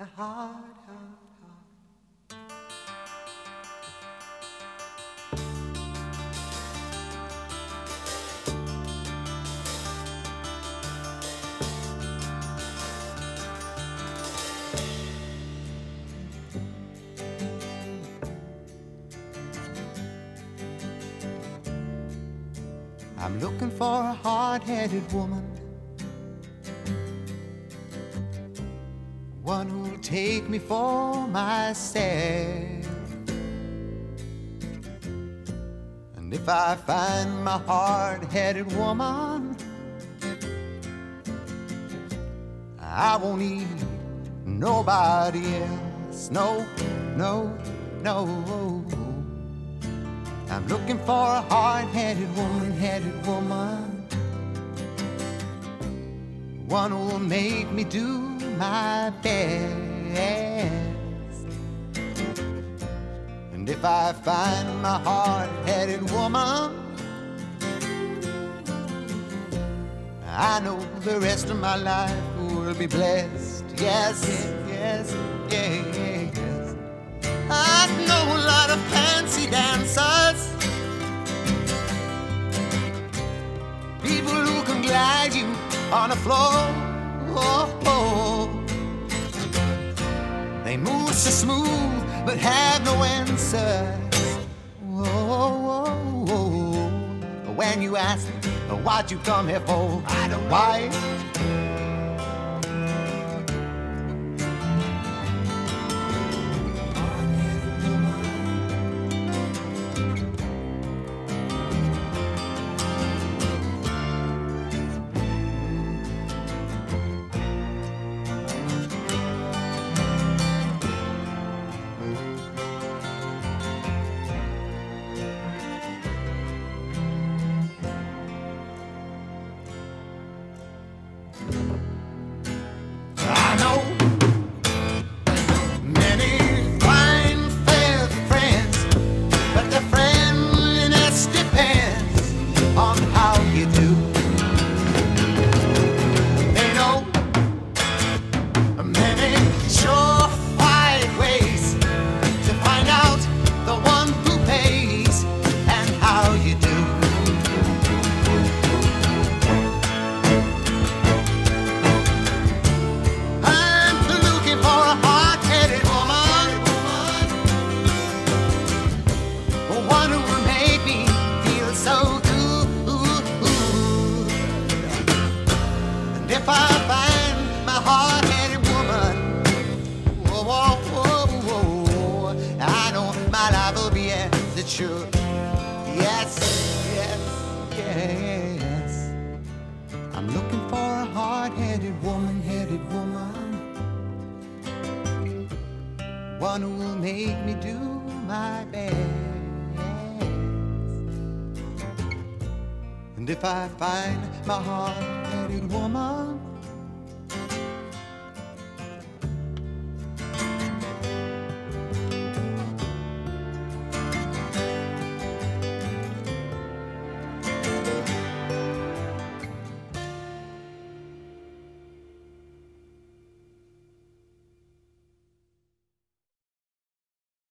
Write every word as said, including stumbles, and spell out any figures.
a hard, hard, hard. I'm looking for a hard-headed woman, one who'll take me for myself. And if I find my hard-headed woman, I won't need nobody else. No, no, no. I'm looking for a hard-headed woman, headed woman, one who will make me do my best. And if I find my hard-headed woman, I know the rest of my life will be blessed. Yes, yes, yes, yes. I know a lot of fancy dancers, people who can glide you on the floor. Oh, oh. They move so smooth but have no answers. Oh, oh, oh. When you ask what you come here for, I don't know why. If I find my hard-headed woman, whoa, whoa, whoa, whoa, I know my life will be as it should. Yes, yes, yes. I'm looking for a hard-headed woman, headed woman, one who will make me do my best. And if I find my hard-headed woman,